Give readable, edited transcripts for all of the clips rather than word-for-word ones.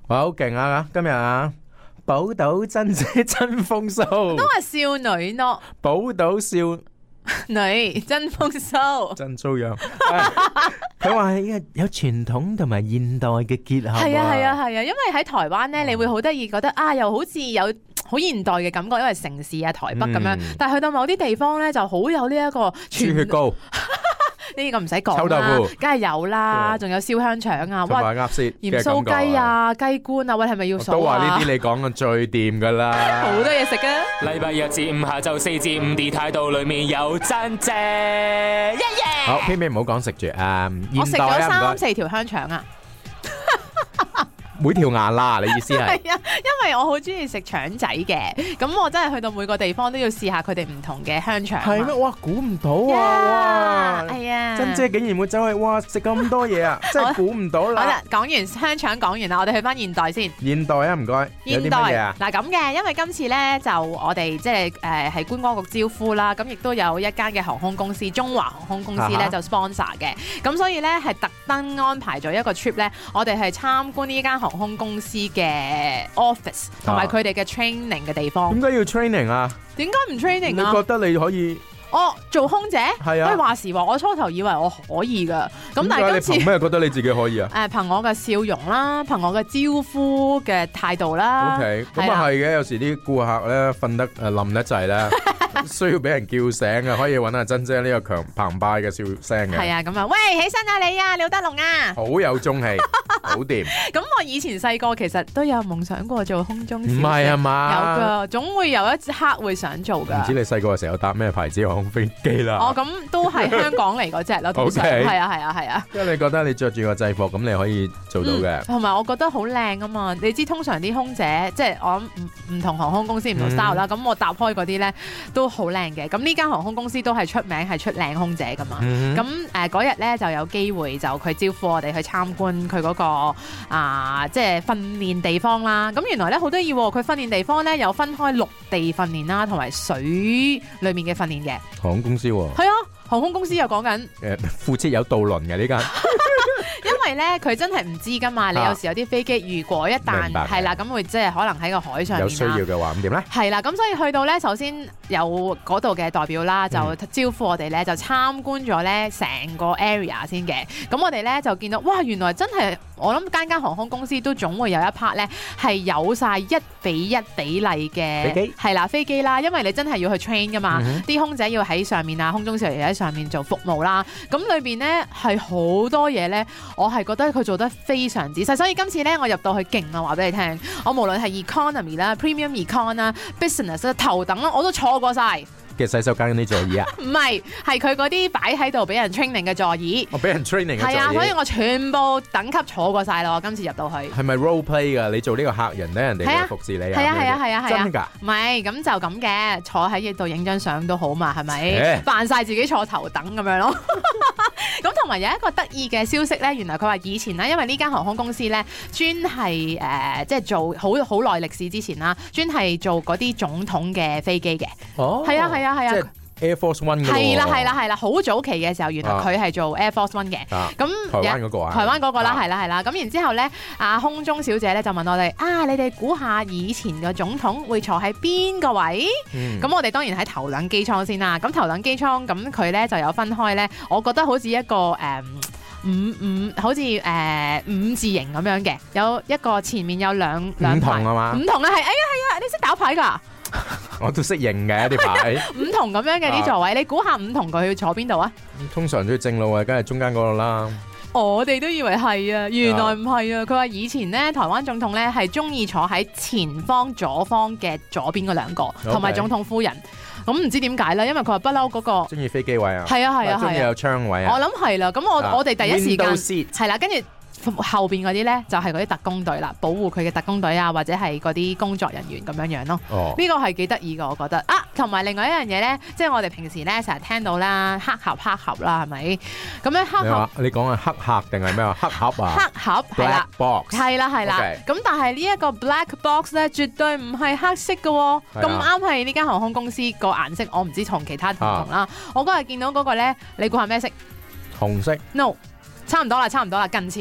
哇，好勁啊！今日啊，寶島真姐真風騷， 都係少女咯， 寶島少女真風騷， 真遭殃。佢話有傳統同埋現代嘅結合。 係啊，因為喺台灣咧，你會好得意，覺得啊，又好似有好現代嘅感覺，因為城市啊，台北咁樣。但係去到某啲地方咧，就好有呢一個豬血糕。 呢個唔使講臭豆啦， 腐梗係有啦，仲有燒香腸啊， 哇，鴨舌鹽酥雞啊，雞冠啊，喂，係咪要數啊？ 都話呢啲你講嘅最掂噶啦， 好多嘢食啊！ 禮拜日至五下晝4至5地態度裏面有真姐， 好，偏偏唔好講食住啊！ 我食咗 3、 4條香腸啊！ 每條牙啦，你意思係？ 係啊，因為我好中意食腸仔嘅，咁我真係去到每個地方都要試下佢哋唔同嘅香腸。 係咩？哇，估唔到啊！哇， 係啊， 珍姐竟然會走去哇食咁多嘢啊！真係估唔到啦！ 好啦，講完香腸講完啦，我哋去翻現代先。 現代啊，唔該。有啲乜嘢啊？ 嗱咁嘅，因為今次咧就我哋即係係觀光局招呼啦，咁亦都有一間嘅航空公司中華航空公司咧就 sponsor 嘅，咁所以咧係特登安排咗一個 trip 咧，我哋係參觀呢間航空公司嘅 office 同埋佢哋嘅 training 嘅地方。 點解要 training 啊？ 點解唔 training 啊？ 你覺得你可以？ 做空姐係啊。 喂，話時話，我初頭以為我可以噶，咁但係今次你憑咩覺得你自己可以啊？ 憑我嘅笑容啦，憑我嘅招呼嘅態度啦。 OK，咁啊係嘅，有時啲顧客咧瞓得冧得滯咧，需要俾人叫醒嘅，可以揾阿珍姐呢個強澎湃嘅笑聲嘅。 係啊，咁啊，喂，起身啊你啊，廖德龍啊， 好有中氣，好掂。 咁我以前細個其實都有夢想過做空中小姐， 唔係啊嘛？ 有噶，總會有一刻會想做噶。 唔知你細個嘅時候搭咩牌子航空飛機啦？ 咁都係香港嚟嗰隻咯，通常係啊。 因為你覺得你着住個制服咁，你可以做到嘅。 同埋我覺得好靚啊嘛！你知通常啲空姐即係我諗唔同航空公司唔同 style 啦，咁我搭開嗰啲咧都好靚嘅。咁呢間航空公司都係出名係出靚空姐噶嘛。咁嗰日咧就有機會就佢招呼我哋去參觀佢嗰個即係訓練地方啦。咁原來咧好得意喎，佢訓練地方咧有分開陸地訓練啦，同埋水裡面嘅訓練嘅。 航空公司喎。 係啊，航空公司又講緊附設有渡輪嘅呢間。 因為咧佢真係唔知噶嘛，你有時有啲飛機如果一旦係啦，咁會即係可能喺個海上面有需要嘅話，咁點咧？ 係啦，咁所以去到咧，首先有嗰度嘅代表啦，就招呼我哋咧，就參觀咗咧成個 area 先嘅。咁我哋咧就見到，哇！原來真係我諗間航空公司都總會有一 part 咧係有晒1:1比例嘅飛機，係啦飛機啦，因為你真係要去 train 噶嘛，啲空姐要喺上面啊，空中小姐喺上面做服務啦。咁裏邊咧係好多嘢咧，我係覺得佢做得非常仔細，所以今次咧我入到去勁啊！話俾你聽，我無論係 economy 啦、premium econ 啦、business 啦、頭等啦，我都坐過晒嘅洗手間嗰啲座椅啊？ 唔係，係佢嗰啲擺喺度俾人 training 嘅座椅。 我俾人 training 嘅座椅。係啊，所以我全部等級坐過晒咯。我今次入到去。係咪 role play 㗎？你做呢個客人咧，人哋會服侍你啊？ 係啊。 真㗎？ 唔係，咁就咁嘅，坐喺度影張相都好嘛，係咪？扮晒自己坐頭等咁樣咯。咁同埋有一個得意嘅消息咧，原來佢話以前咧，因為呢間航空公司咧專係即係做好耐歷史之前啦，專係做嗰啲總統嘅飛機嘅。 哦， 係啊。 即係 Air Force One 嘅喎。 係啦，好早期嘅時候，原來佢係做 Air Force One 嘅。咁台灣嗰個啊？ 台灣嗰個啦，係啦。咁然之後咧，空中小姐咧就問我哋你哋估下以前嘅總統會坐喺邊個位？咁我哋當然喺頭等機艙先啦。咁頭等機艙咁佢咧就有分開咧，我覺得好似一個好似五字形咁樣嘅，有一個前面有兩排。唔同啊嘛？唔同啊，係啊，你識打牌㗎？ 我都識認嘅啲牌。 唔同咁樣嘅啲座位，你估下唔同佢坐邊度啊？ 通常都要正路啊，梗係中間嗰度啦。 我哋都以為係啊，原來唔係啊。佢話以前咧，台灣總統咧係中意坐喺前方左方嘅左邊嗰兩個，同埋總統夫人。咁唔知點解啦，因為佢話不嬲嗰個中意飛機位啊， 係啊， 中意有窗位啊。 我諗係啦，咁我哋第一時間 Window seat 係啦，跟住後邊嗰啲咧就係嗰啲特工隊啦，保護佢嘅特工隊啊，或者係嗰啲工作人員咁樣樣咯。呢個係幾得意㗎，我覺得啊。同埋另外一樣嘢咧，即係我哋平時咧成日聽到啦，黑盒啦，係咪？咁樣黑盒， 你講係黑盒定係咩啊？黑盒啊？ 黑盒係啦 ，Black box 係啦。咁但係呢一個 black box 咧，絕對唔係黑色嘅喎。咁啱係呢間航空公司個顏色，我唔知同其他唔同啦。我嗰日見到嗰個咧，你估係咩色？ 紅色 ？No，差唔多啦，近似。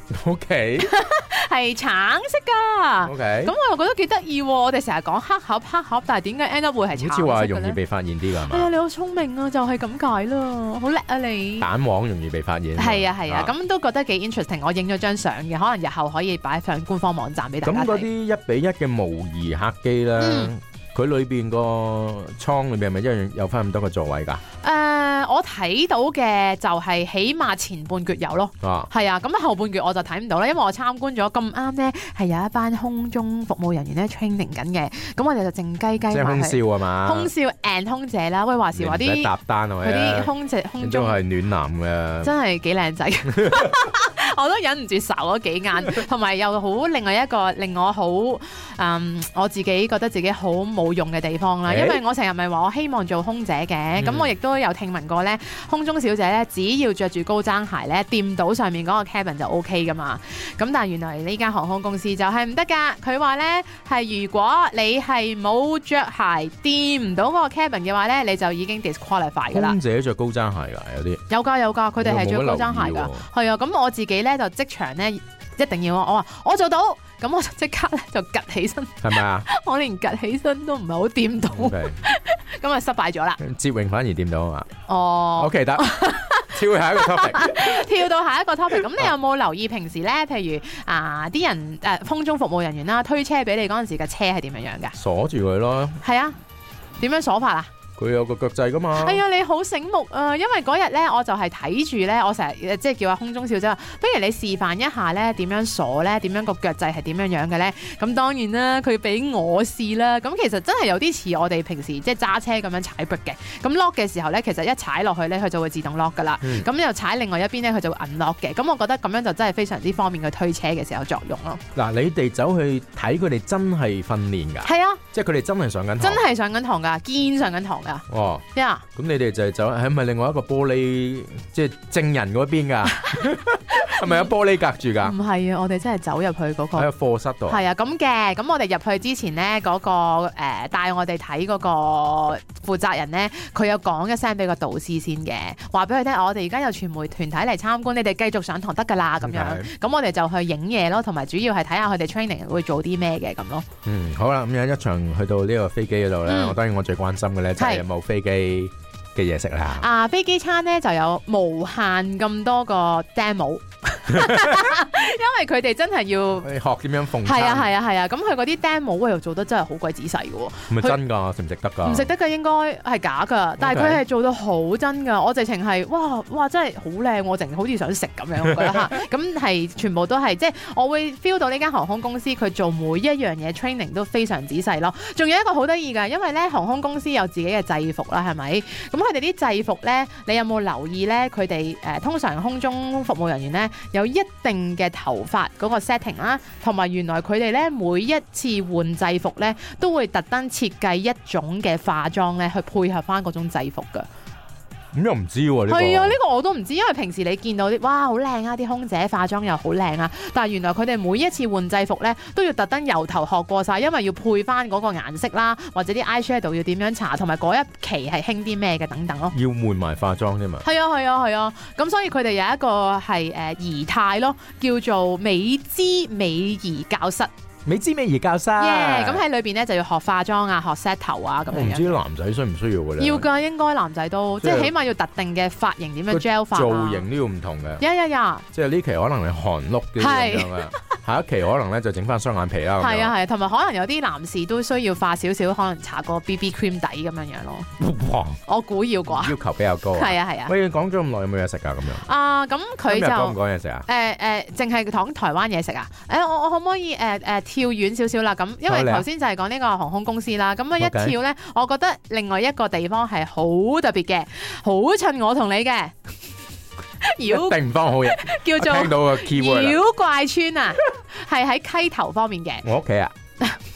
OK 係橙色㗎。 OK， 咁我又覺得幾得意喎！我哋成日講黑盒，但係點解 end up 會係橙色嘅咧？ 好似話容易被發現啲㗎係哎呀， 嘛？ 你好聰明啊，就係咁解啦，好叻啊你！ 蛋黃容易被發現。 係啊，咁都覺得幾 interesting。我影咗張相嘅，可能日後可以擺上官方網站俾大家咁嗰睇。 啲1:1嘅模擬客機咧，佢裏邊個倉裏邊係咪一樣有翻咁多個座位㗎？ 我睇到嘅就係起碼前半橛有咯。 啊， 係啊，咁後半橛我就睇唔到啦，因為我參觀咗咁啱呢，係有一班空中服務人員咧 training 緊嘅，咁我哋就靜雞雞即係空埋去。 少啊嘛？ 空少 and 空姐啦，喂話時話你唔使啲搭單啊， 嗰啲空姐空都中係暖男嘅。 真係幾靚仔，我都忍唔住睄咗幾眼，同埋又好另外一個令我好我自己覺得自己好冇用嘅地方啦，因為我成日咪話我希望做空姐嘅，咁我亦都有聽聞過咧，空中小姐咧只要着住高踭鞋咧，掂到上面嗰個 cabin 就 OK 噶嘛，咁但係原來呢間航空公司就係唔得㗎，佢話咧係如果你係冇着鞋掂唔到嗰個 cabin 嘅話咧，你就已經 disqualify 㗎啦。 空姐着高踭鞋㗎，有啲有㗎，佢哋係着高踭鞋㗎，係啊，咁我自己咧就即場咧一定要我話我做到，咁我就即刻咧就趌起身， 係咪啊？ 我連趌起身都唔係好掂到，咁啊失敗咗啦。 捷泳反而掂到啊嘛。 哦 OK 得，跳下一個 topic， 跳到下一個 topic。咁你有冇留意平時咧，譬如啲人空中服務人員啦，推車俾你嗰陣時嘅車係點樣樣㗎？ 鎖住佢咯。 係啊，點樣鎖法啊？ 佢有個腳掣噶嘛？ 係啊，你好醒目啊！因為嗰日咧，我就係睇住咧，我成日即係叫阿空中小姐話，不如你示範一下咧點樣鎖咧，點樣個腳掣係點樣樣嘅咧？咁當然啦，佢俾我試啦。咁其實真係有啲似我哋平時即係揸車咁樣踩 brake 嘅。咁 lock 嘅時候咧，其實一踩落去咧，佢就會自動 lock 噶啦。咁又踩另外一邊咧，佢就會 unlock 嘅。咁我覺得咁樣就真係非常之方便佢推車嘅時候作用咯。 嗱，你哋走去睇佢哋真係訓練㗎？ 係啊， 即係佢哋真係上緊堂。 真係上緊堂㗎，堅上緊堂㗎。 哦。咁你哋就係走係咪另外一個玻璃即係證人嗰邊㗎？係咪有玻璃隔住㗎？ 唔係啊，我哋真係走入去嗰個喺個課室度。 係啊，咁嘅。咁我哋入去之前咧，嗰個帶我哋睇嗰個負責人咧，佢有講一聲俾個導師先嘅，話俾佢聽，我哋而家有傳媒團體嚟參觀，你哋繼續上堂得㗎啦咁樣。咁我哋就去影嘢咯，同埋主要係睇下佢哋 training 會做啲咩嘅咁咯。 好啦，咁樣一場去到呢個飛機嗰度咧，我當然我最關心嘅咧就係有冇飛機嘅嘢食啦。飛機餐咧就有無限咁多個 demo。因為佢哋真係要學點樣奉餐。 係啊，咁佢嗰啲 demo 又做得真係好鬼仔細嘅喎。 係咪真㗎？食唔食得㗎？ 唔食得㗎，應該係假㗎。但係佢係做到好真㗎。我直情係哇真係好靚，我淨好似想食咁樣，我覺得嚇。咁係全部都係即係我會 feel 到呢間航空公司佢做每一樣嘢 training 都非常仔細咯。仲有一個好得意㗎，因為咧航空公司有自己嘅制服啦，係咪？咁佢哋啲制服咧，你有冇留意咧？佢哋通常空中服務人員咧有一定嘅頭髮嗰個 setting 啦，同埋原來佢哋咧每一次換制服咧，都會特登設計一種嘅化妝咧，去配合翻嗰種制服㗎。 咁又唔知喎呢個。 係啊，呢個我都唔知，因為平時你見到啲哇好靚啊，啲空姐化妝又好靚啊，但係原來佢哋每一次換制服咧，都要特登由頭學過晒，因為要配翻嗰個顏色啦，或者啲 eye shadow 要點樣搽，同埋嗰一期係興啲咩嘅等等咯。 要換埋化妝啫嘛。 係啊，咁所以佢哋有一個係儀態咯，叫做美姿美儀教室。 美姿美儀教室， 咁喺裏邊咧就要學化妝啊，學 set 頭啊咁樣。 我唔知男仔需唔需要嘅咧？ 要㗎，應該男仔都即係起碼要特定嘅髮型點樣 gel 髮啊， 造型都要唔同嘅。 呀， 即係呢期可能係韓碌啲咁樣嘅，下一期可能咧就整翻雙眼皮啦。 係啊，同埋可能有啲男士都需要化少少，可能搽個 BB cream 底咁樣咯。 哇！ 我估要啩， 要求比較高。 係啊。 喂，講咗咁耐，有冇嘢食㗎咁樣？ 咁佢就今日講唔講嘢食啊？ 淨係講台灣嘢食啊？我可唔可以跳遠少少啦？咁因為頭先就係講呢個航空公司啦，咁一跳咧，我覺得另外一個地方係好特別嘅，好襯我同你嘅， 一定唔方好嘢， 叫做聽到個 keyword 妖怪村啊，係喺溪頭方面嘅。 我屋企啊，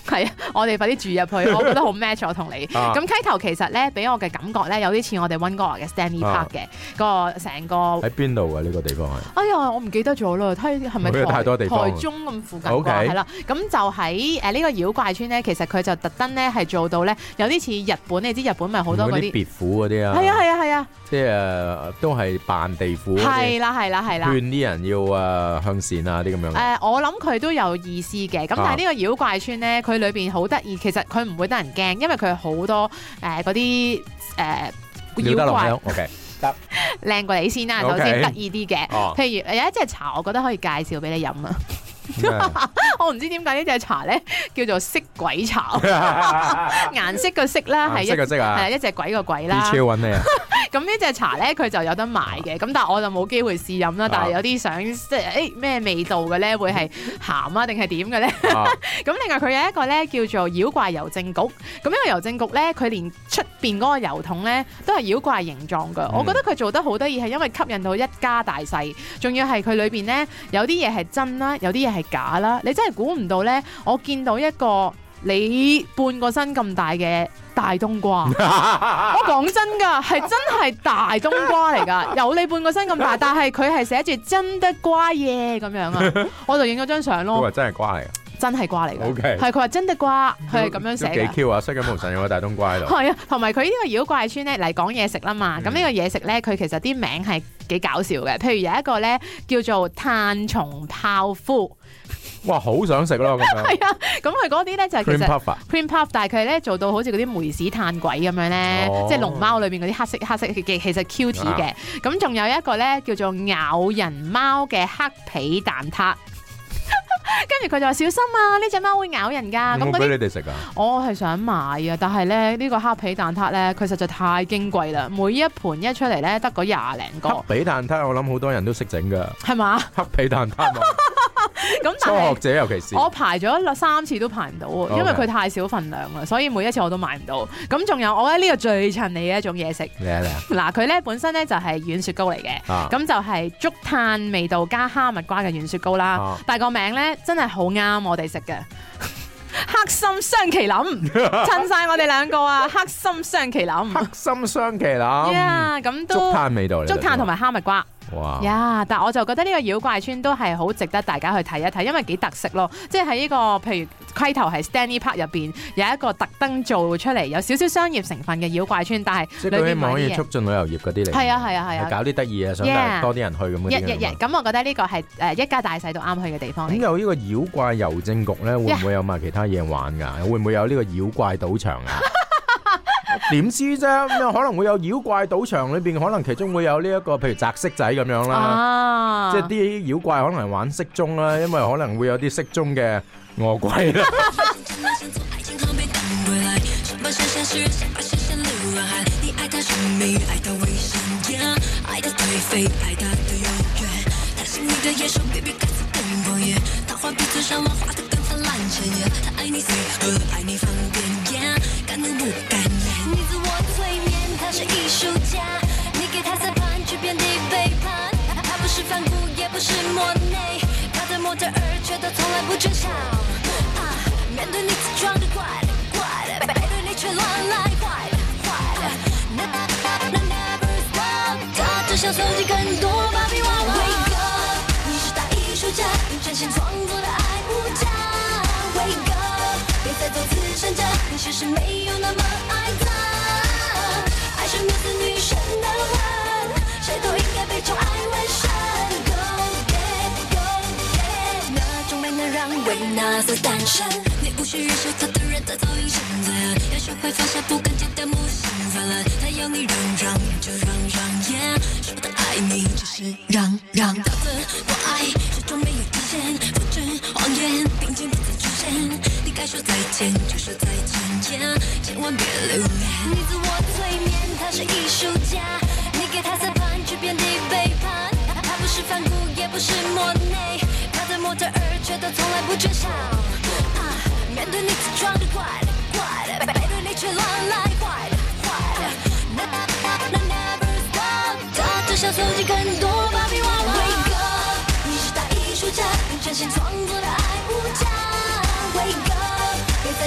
係啊，我哋快啲住入去，我覺得好 match 我同你。咁溪頭其實咧，俾我嘅感覺咧，有啲似我哋溫哥華嘅 Stanley Park 嘅個成個。 喺邊度啊？呢個地方係？ 哎呀，我唔記得咗啦，睇係咪太多地方台中咁附近啩？係啦，咁就喺呢個妖怪村咧，其實佢就特登咧係做到咧，有啲似日本，你知日本咪好多嗰啲別府嗰啲啊？ 係啊， 即係都係扮地府。 係啦，勸啲人要向善啊啲咁樣。 我諗佢都有意思嘅，咁但係呢個妖怪村咧，佢裏邊好得意，其實佢唔會得人驚，因為佢好多嗰啲妖怪。 OK，得靚過你先啦，首先得意啲嘅。譬如有一隻茶，我覺得可以介紹俾你飲啊。我唔知點解呢隻茶咧叫做色鬼茶，顏色嘅色啦，係一隻鬼個鬼啦。 超揾你啊！ 咁呢隻茶咧，佢就有得賣嘅，咁但係我就冇機會試飲啦。但係有啲想即係咩味道嘅咧，會係鹹啊定係點嘅咧？咁另外佢有一個咧叫做妖怪郵政局，咁呢個郵政局咧，佢連出邊嗰個郵筒咧都係妖怪形狀㗎。我覺得佢做得好得意，係因為吸引到一家大細，仲要係佢裏邊咧有啲嘢係真啦，有啲嘢係假啦。你真係估唔到咧，我見到一個你半個身咁大嘅大冬瓜，我講真㗎，係真係大冬瓜嚟㗎，有你半個身咁大，但係佢係寫住真的瓜耶咁樣啊，我就影咗張相咯。 佢話真係瓜嚟㗎。 真係瓜嚟㗎， OK， 係佢話真的瓜，佢係咁樣寫嘅。 幾 Q 啊！失緊無神有個大冬瓜喺度。 係啊，同埋佢呢個妖怪村咧嚟講嘢食啦嘛，咁呢個嘢食咧，佢其實啲名係幾搞笑嘅。譬如有一個咧叫做炭蟲泡芙。 哇，好想食咯咁樣。 係啊，咁佢嗰啲咧就係其實 cream puff， 但係佢咧做到好似嗰啲梅屎炭鬼咁樣咧，即係龍貓裏邊嗰啲黑色嘅，其實 Q T 嘅。咁仲有一個咧叫做咬人貓嘅黑皮蛋撻。跟住佢就話小心啊！呢隻貓會咬人㗎。咁俾你哋食啊？ 我係想買啊，但係咧呢個黑皮蛋撻咧，佢實在太矜貴啦。每一盤一出嚟咧，得嗰廿零個。 黑皮蛋撻我諗好多人都識整㗎。 係嘛？ 黑皮蛋撻咁初學者尤其是我排咗3次都排唔到喎，因為佢太少份量啦，所以每一次我都買唔到。咁仲有我覺得呢個最襯你嘅一種嘢食。嗱，佢咧本身咧就係軟雪糕嚟嘅，咁就係竹炭味道加哈密瓜嘅軟雪糕啦。但係個名咧真係好啱我哋食嘅。黑心雙麒麟，襯晒我哋兩個啊！黑心雙麒麟， 黑心雙麒麟， 咁都竹炭味道嚟， 竹炭同埋哈密瓜。 哇！ 但係我就覺得呢個妖怪村都係好值得大家去睇一睇，因為幾特色咯。即係喺呢個譬如溪頭係 Stanley Park 入邊有一個特登做出嚟有少少商業成分嘅妖怪村，但係即係佢希望可以促進旅遊業嗰啲嚟。 係啊， 搞啲得意啊，想多啲人去咁嗰啲。 咁我覺得呢個係一家大細都啱去嘅地方。 咁有呢個妖怪郵政局咧，會唔會有埋其他嘢玩㗎？會唔會有呢個妖怪賭場啊？點知啫？咁可能會有妖怪賭場裏邊，可能其中會有呢一個，譬如擲色仔咁樣啦。即係啲妖怪可能係玩色盅啦，因為可能會有啲色盅嘅餓鬼啦。 是艺术家，你给他3盘，却遍地背叛。他不是梵谷，也不是莫内，他的模特儿却都从来不争吵。面对你自装的怪的，背对你却乱来坏的。那 never stop， 他只想搜集更多芭比娃娃。Wake up， 你是大艺术家，用真心创作的爱无价。Wake up， 别再做慈善家，你其实没有那么爱他。爱是面对女神的吻，谁都应该被宠爱为神。Go get， 那种美能让维纳斯诞生。你无需忍受他的人，他早已现在。要学会放下不敢戒掉母性泛滥。他要你让就让，说的爱你只是让。他的我爱始终没有底线，复制谎言，并肩不再出现。你该说再见就说再见，千万别留恋。你自我催眠。他是艺术家，你给他3盘，却遍地背叛。他不是梵谷，也不是莫内，他的模特儿却都从来不争吵。面对你自装的怪的，背对你却乱来坏的。那 never stop， 他只想搜集更多芭比娃娃。Wake up， 你是大艺术家，用真心创作的爱无价。Wake up， 别再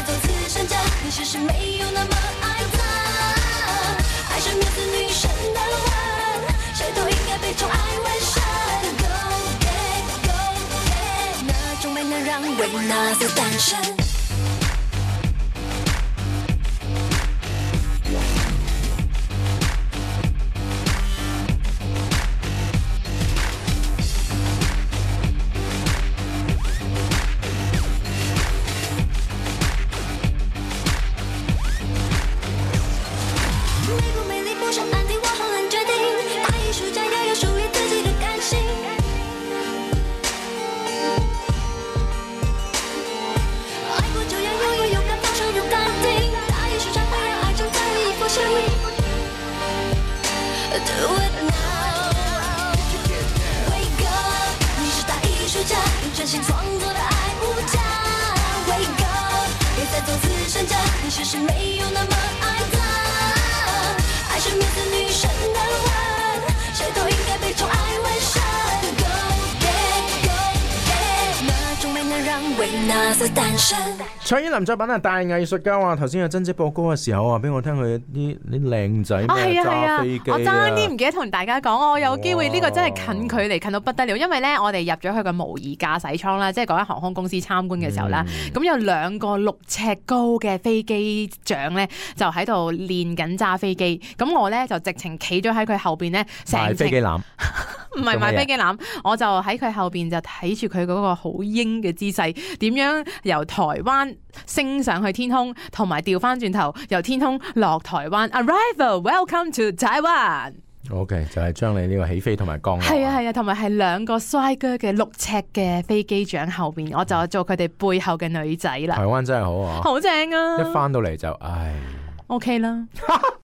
为那次诞生。美不美丽不是安定，我很难决定。大艺术家要有属于自己的感性。爱过就要拥有勇敢，放手又淡定。大艺术家会让爱情在意复兴。Do it now, wake up， 你是大艺术家，用真心创作的爱无价。Wake up， 别再做慈善家，你其实没有那么爱他。爱是面对女神的吻，谁都应该被宠爱为神。Go get， 那种美能让维纳斯誕生。 蔡依林作品啊，大藝術家話頭先有珍姐播歌嘅時候啊，俾我聽佢啲靚仔咩揸飛機我爭啲唔記得同大家講，我有機會呢個真係近距離近到不得了，因為咧我哋入咗去個模擬駕駛艙啦，即係嗰間航空公司參觀嘅時候啦，咁有2個6尺高嘅飛機長咧就喺度練緊揸飛機，咁我咧就直情企咗喺佢後邊咧，成飛機攬。 唔係買飛機攬，我就喺佢後邊就睇住佢嗰個好鷹嘅姿勢，點樣由台灣升上去天空，同埋調翻轉頭由天空落台灣。Arrival, welcome to Taiwan。 OK， 就係將你呢個起飛同埋降落。 係啊，同埋係2個帥哥嘅6尺嘅飛機長後邊，我就做佢哋背後嘅女仔啦。 台灣真係好啊， 好正啊！ 一翻到嚟就唉。 OK 啦。